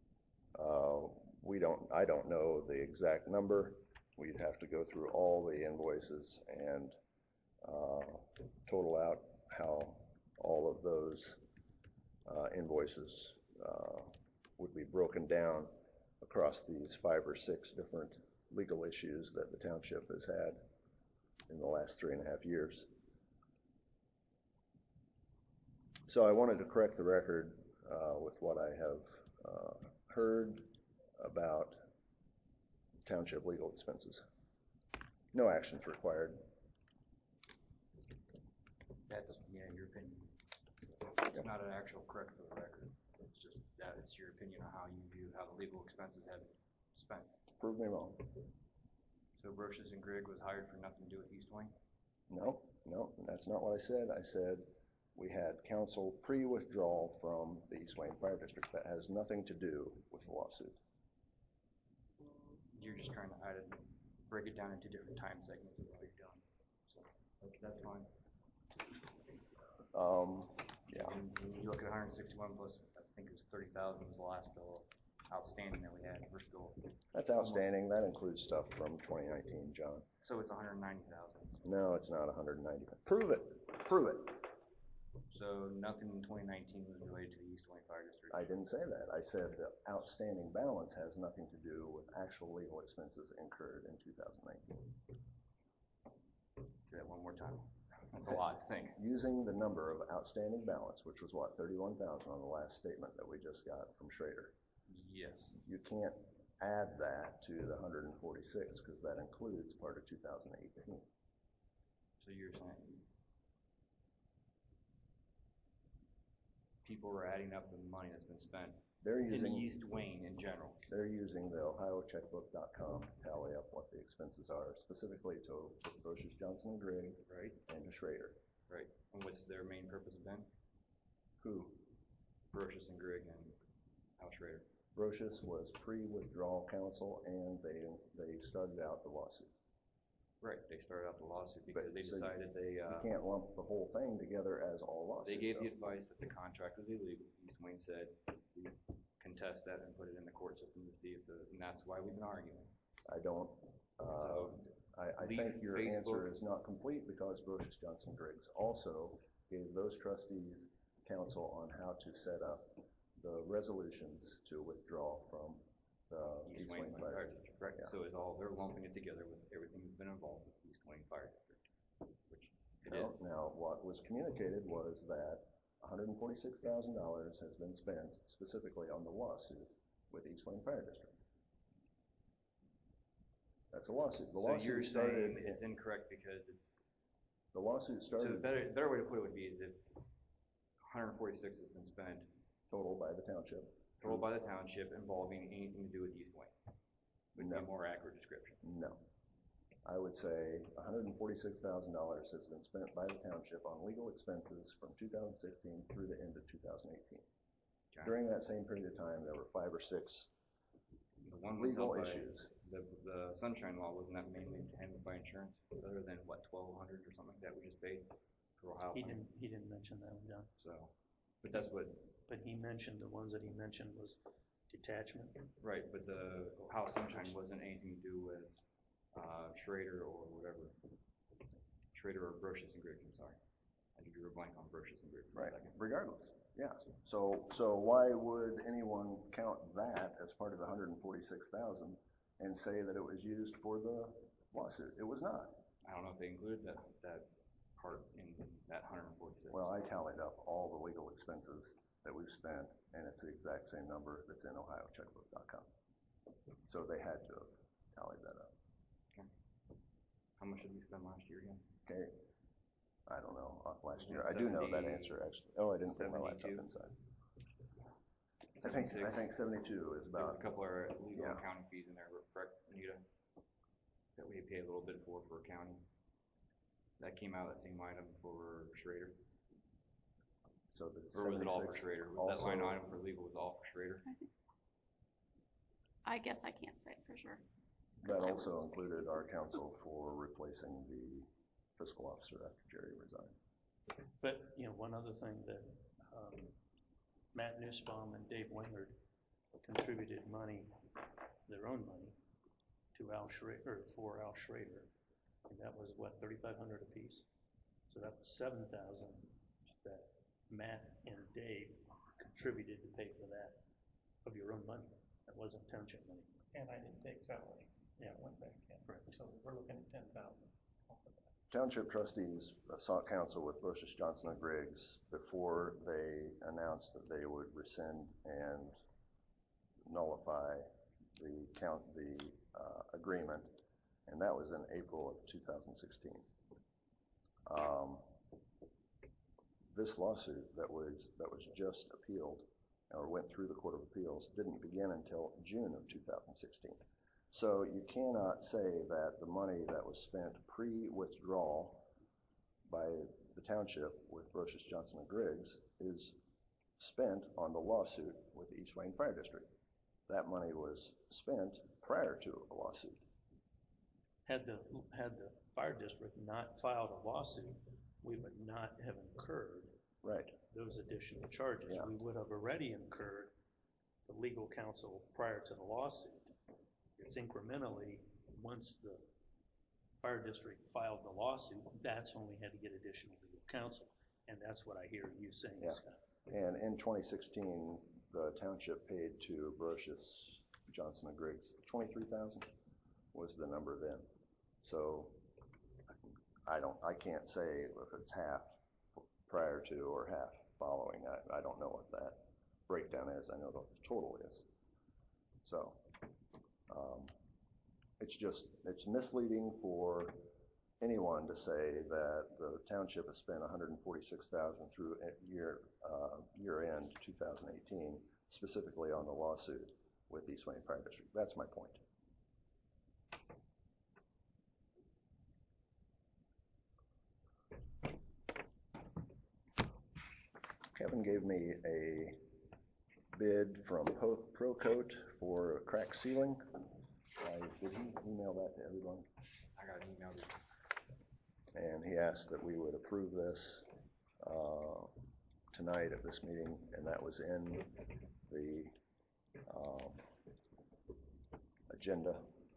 I don't know the exact number. We'd have to go through all the invoices and total out how all of those invoices would be broken down across these 5 or 6 different legal issues that the township has had in the last 3.5 years. So I wanted to correct the record with what I have heard about township legal expenses. No actions required. That's, yeah, your opinion. It's not an actual correct for the record. It's just that it's your opinion on how you view how the legal expenses have been spent. Prove me wrong. So Brochus and Grigg was hired for nothing to do with East Wing? No, that's not what I said. I said we had counsel pre-withdrawal from the East Wayne Fire District. That has nothing to do with the lawsuit. You're just trying to break it down into different time segments of what you're doing. So that's fine. Yeah. And when you look at 161 plus, I think it was 30,000 was the last bill outstanding that we had. We're still. That's outstanding. That includes stuff from 2019, John. So it's 190,000. No, it's not 190. Prove it. Prove it. So nothing in 2019 was related to the East Wayne Fire District. I didn't say that. I said the outstanding balance has nothing to do with actual legal expenses incurred in 2019. Say that one more time. That's a lot to think. Using the number of outstanding balance, which was what, 31,000 on the last statement that we just got from Schrader. Yes. You can't add that to the 146 because that includes part of 2018. So you're saying people are adding up the money that's been spent They're in using East Wayne in general. They're using the OhioCheckbook.com to tally up what the expenses are, specifically to Brochus, Johnson, and Grigg, Right. and to Schrader. Right. And what's their main purpose of been? Who? Brochus and Grigg and Al Schrader. Brochus was pre-withdrawal counsel, and they started out the lawsuit. Right. They started out the lawsuit because But- they so decided they You can't lump the whole thing together as all lawsuits. they gave the though. advice that the contract was illegal. East Wayne said we contest that and put it in the court system to see if and that's why we've been arguing. I don't. So, I leave think your answer Facebook. is not complete because Brochus, Johnson, Griggs also gave those trustees counsel on how to set up the resolutions to withdraw from the East Wayne Fire District, correct? Yeah. So it's all, they're lumping it together with everything that's been involved with East Wayne Fire District, which it is. Now, what was communicated was that $146,000 has been spent specifically on the lawsuit with East Wayne Fire District. That's a lawsuit. The So lawsuit you're started. saying it's incorrect because it's, The lawsuit so the started better way to put it would be is if 146 has been spent total by the township. total by the township involving anything to do with East Wayne. Would be a No. more accurate description. No. I would say $146,000 has been spent by the township on legal expenses from 2016 through the end of 2018. Okay. During that same period of time, there were 5 or 6 The one was legal held by, issues. the Sunshine Law, wasn't that mainly handled by insurance, other than what, 1,200 or something like that we just paid for Ohio? He didn't mention that one, John. So, but that's what, But he mentioned, the ones that he mentioned was detachment. right, but the Ohio Sunshine wasn't anything to do with Schrader or whatever. Schrader or Brochus and Griggs, I'm sorry. I drew a blank on Brochus and Griggs for Right, a second. regardless, yeah. So why would anyone count that as part of the 146,000 and say that it was used for the lawsuit? It was not. I don't know if they included that part in that 146. Well, I tallied up all the legal expenses that we've spent, and it's the exact same number that's in OhioCheckbook.com. So they had to have tallied that up. Okay. How much did we spend last year again? Okay, I don't know, last year, Was I it do know that 70, answer, actually. Oh, I didn't bring my laptop 72? inside. I 76? think 72 is There was about, a couple of legal yeah. and accounting fees in there, correct, Anita? That we pay a little bit for accounting. That came out of the same item for Schrader? so the Or was it all for 76 Schrader? Was that line also- item for legal was all for Schrader? I guess I can't say for sure. 'cause That I was also spacing. included our counsel for replacing the fiscal officer after Jerry resigned. But, you know, one other thing that Matt Nussbaum and Dave Wingard contributed money, their own money, to Al Schrader, for Al Schrader. And that was what, 3,500 apiece? So that was 7,000 that Matt and Dave contributed to pay for that. of your own money. That wasn't township money. And I didn't take salary. Yeah, went back in. Right. So we're looking at 10,000. Township trustees sought counsel with Brochus, Johnson and Griggs before they announced that they would rescind and nullify the agreement, and that was in April of 2016. This lawsuit that was just appealed or went through the Court of Appeals didn't begin until June of 2016. So you cannot say that the money that was spent pre-withdrawal by the township with Brochus, Johnson and Griggs is spent on the lawsuit with the East Wayne Fire District. That money was spent prior to a lawsuit. Had the fire district not filed a lawsuit, we would not have incurred Right. those additional charges. Yeah. We would have already incurred the legal counsel prior to the lawsuit. It's incrementally, once the fire district filed the lawsuit, that's when we had to get additional legal counsel. And that's what I hear you saying, Yeah. Scott. And in 2016, the township paid to Brochus, Johnson and Griggs, 23,000 was the number then. So I can't say if it's half prior to or half following. I don't know what that breakdown is. I know what the total is. So it's misleading for anyone to say that the township has spent $146,000 through year end 2018, specifically on the lawsuit with East Wayne Fire District. That's my point. Kevin gave me a bid from ProCoat for crack sealing. Did he email that to everyone? I got an email. And he asked that we would approve this tonight at this meeting, and that was in the agenda.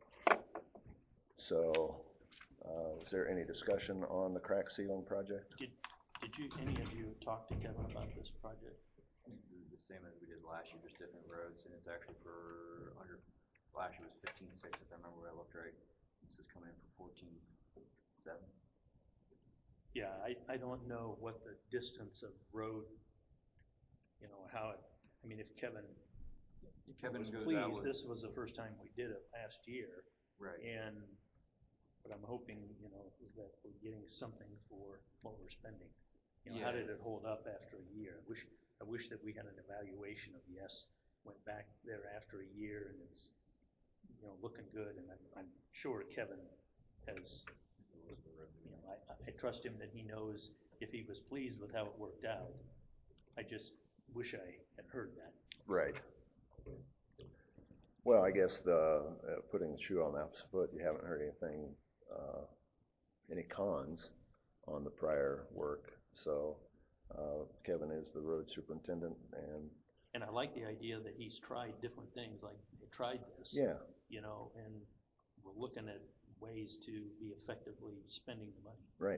So is there any discussion on the crack sealing project? Did any of you talk to Kevin about this project? It's the same as we did last year, just different roads, and it's actually for last year was 15.6 if I remember where I looked right. This is coming in for 14.7. Yeah, I don't know what the distance of road, how it, if Kevin was goes pleased, out with, this was the first time we did it last year. right. And what I'm hoping, is that we're getting something for what we're spending. How did it hold up after a year? I wish that we had an evaluation of, yes, went back there after a year and it's, looking good. And I'm sure Kevin has, I trust him that he knows if he was pleased with how it worked out. I just wish I had heard that. Right. Well, I guess putting the shoe on the opposite foot, you haven't heard anything, any cons on the prior work. So Kevin is the road superintendent, and I like the idea that he's tried different things, like he tried this. Yeah. And we're looking at ways to be effectively spending the money. Right.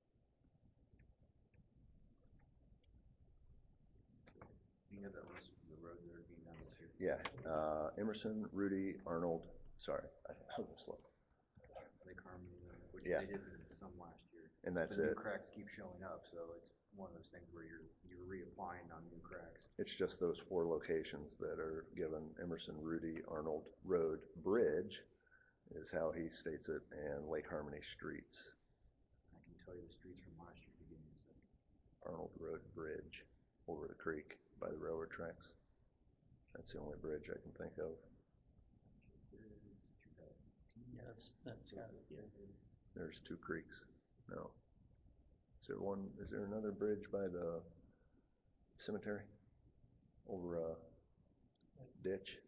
You have that list of the roads that are being done this year. Yeah. Emerson, Rudy, Arnold. Sorry, I was slow. Lake Harmony, which Yeah. they did some last year. And that's the it. New cracks keep showing up, so it's one of those things where you're reapplying on new cracks. It's just those 4 locations that are given. Emerson, Rudy, Arnold Road Bridge is how he states it, and Lake Harmony Streets. I can tell you the streets from last year. Give me a second. Arnold Road Bridge over the creek by the railroad tracks. That's the only bridge I can think of. Yeah, that's got it. Yeah. There's 2 creeks. No. Is there another bridge by the cemetery? Over a ditch?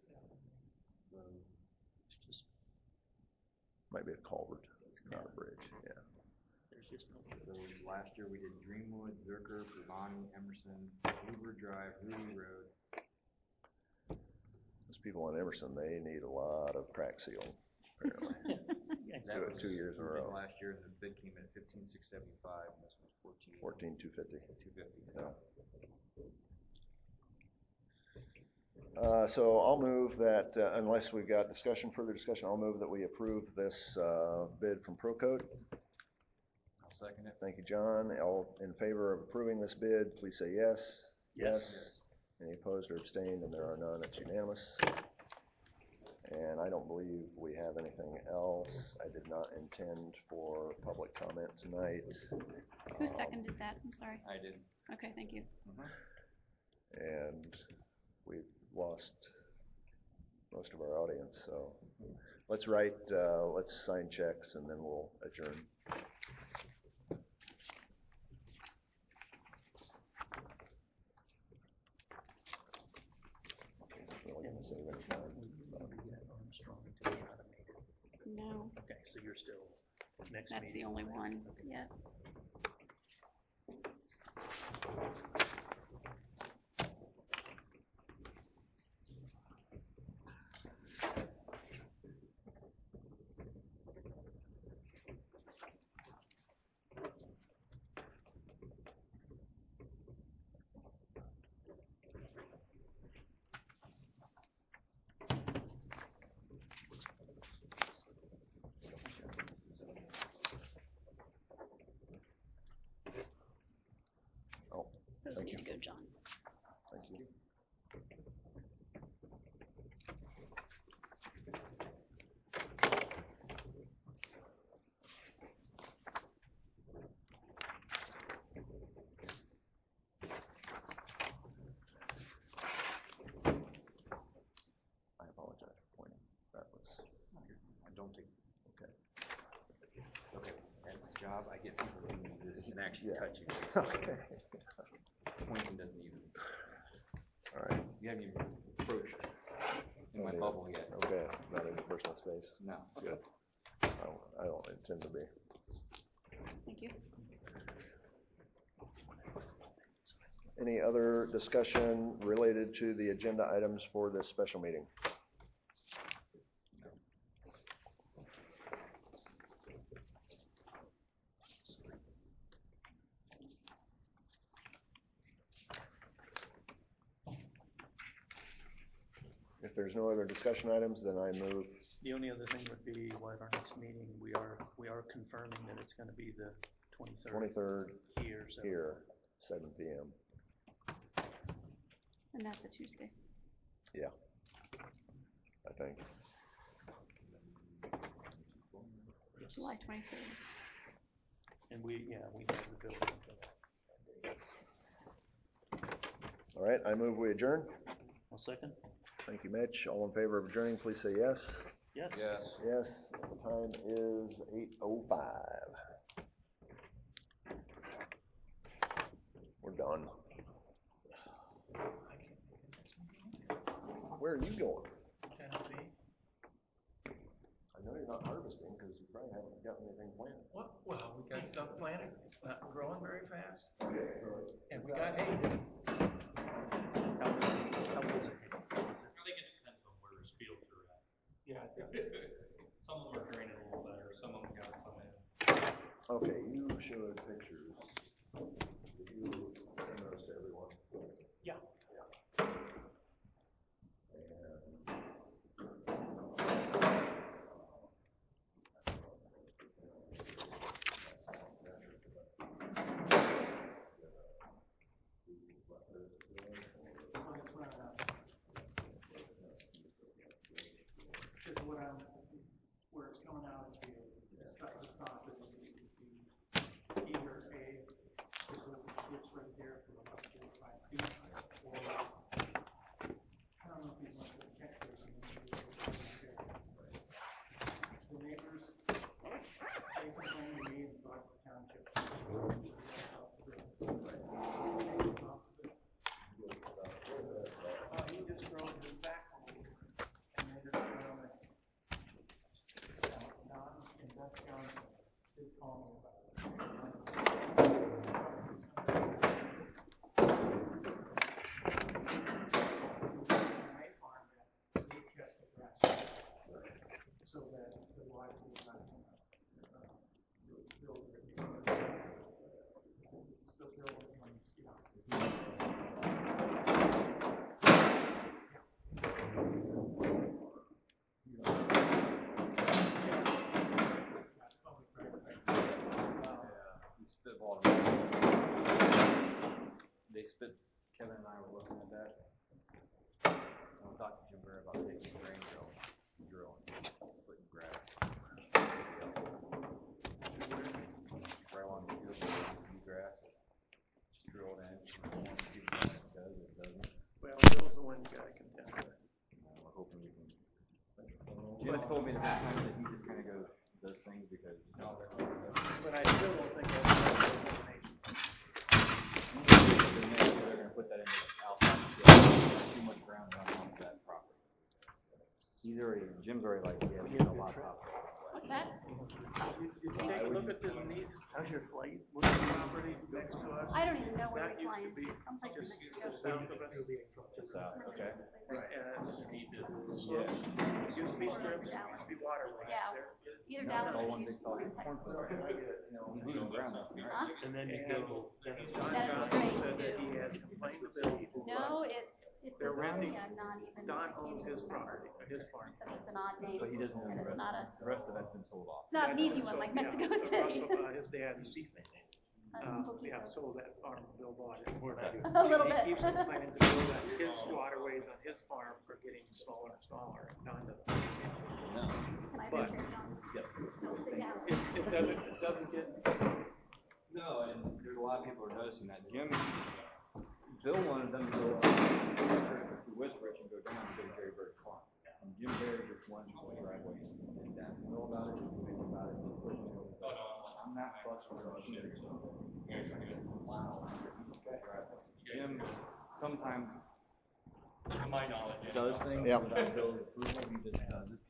It's just, Might be a culvert. It's not a bridge, yeah. there's just no. So last year we did Dreamwood, Zerker, Provani, Emerson, Bluebird Drive, Rudy Road. Those people in Emerson, they need a lot of crack sealing, apparently. That Do it was 2 years in a we did row. last year, and the bid came in at 15,675, and this was 14,250. 14,250. So Yeah. So I'll move that, unless we've got discussion, further discussion, I'll move that we approve this bid from Procode. I'll second it. Thank you, John. All in favor of approving this bid, please say yes. Yes. Any opposed or abstained, and there are none, it's unanimous. And I don't believe we have anything else. I did not intend for public comment tonight. Who seconded that? I'm sorry. I did. Okay, thank you. And we've lost most of our audience, so let's sign checks and then we'll adjourn. Isn't really gonna save any time. Armstrong to be automated. No, Okay, so you're still next that's the meeting. only one yet. Oh, Those thank need you. to go, John. Thank you. I apologize for pointing. That was, I don't think, okay. okay, at my job, I get people who do this and actually Yeah. touch you. Okay. Pointing doesn't even, All right. you haven't even approached in my Yeah. bubble yet. Okay, not in your personal space. No. Good. I don't intend to be. Thank you. Any other discussion related to the agenda items for this special meeting? If there's no other discussion items, then I move. The only other thing would be, well, at our next meeting, we are confirming that it's gonna be the 23rd 23rd here, so. here, 7 p.m. And that's a Tuesday. Yeah, I think. July 23rd. And we have the building until that date. All right, I move we adjourn. One second? Thank you, Mitch. All in favor of adjourning, please say yes. Yes? Yes. Yes, the time is 8:05. We're done. Where are you going? Tennessee. I know you're not harvesting because you probably haven't got anything planted. What? Well, we got stuff planted. It's not growing very fast. Okay, so And we got hay. How is it? I think it depends on where his fields are at. Yeah, it does. Some of them are draining a little better, some of them got some in. okay, you showed pictures. Did you send those to everyone? Yeah. Is what I'm, where it's coming out of the, it's not that it would be either a, this little ditch right there for about 4 or 5 feet, or, I don't know if he's going to catch basin, the neighbors, they complained to me and thought the township. He just drove his backhoe and made it around this. Don and Beth Johnson did call me about it. Hay farm that they cut the grass so that the water will not come out. Build it. they spit, Kevin and I were looking at that. I'll talk to Jim Bear about taking a drain drill and putting grass. Right along the field, new grass, just drill it in, see what it does, it doesn't. Well, Bill's the one you gotta contend with. We're hoping we can. Jim told me that sometimes that he just kind of does things because. But I still don't think that's a elimination. They're gonna put that in the outside, there's too much ground on that property. Jim's already like, yeah, we get a lot of. What's that? Did you take a look at these? How's your flight? What's the property next to us? I don't even know where That we're used flying to be to, someplace in just Mexico. south of us. Just south, okay. Right, and it's slopes. It used to be strips, it used to be waterways. Yeah. There. Either Dallas All or one big Houston, one in solid Texas. He's moving ground up, right? Huh? And then you And go, then you Don That is Johnson straight, said that too. he has complained to Bill. No, it's They're rounding. I'm not even. Don can't owns even his remember. property, his farm. Because it's an odd name, But he doesn't own and the it's rest. not a, The rest of that's been sold off. it's not an easy one like Mexico City. His dad, yeah, sold that farm, Bill bought it. A little bit. He keeps complaining to Bill that his waterways on his farm are getting smaller and smaller, and Don doesn't. No. Can I have But- your chair, John? Yep. I'll sit down. It doesn't get, No, and there's a lot of people who are noticing that. Bill wanted them to go up to Westbridge and go down to Jerry Bird's farm. And Jim Barry just wanted to go driveway and Dad know about it, about it, I'm not fussed with it. Wow. Jim sometimes To my knowledge. does things Yeah. without Bill's approval, he just does it.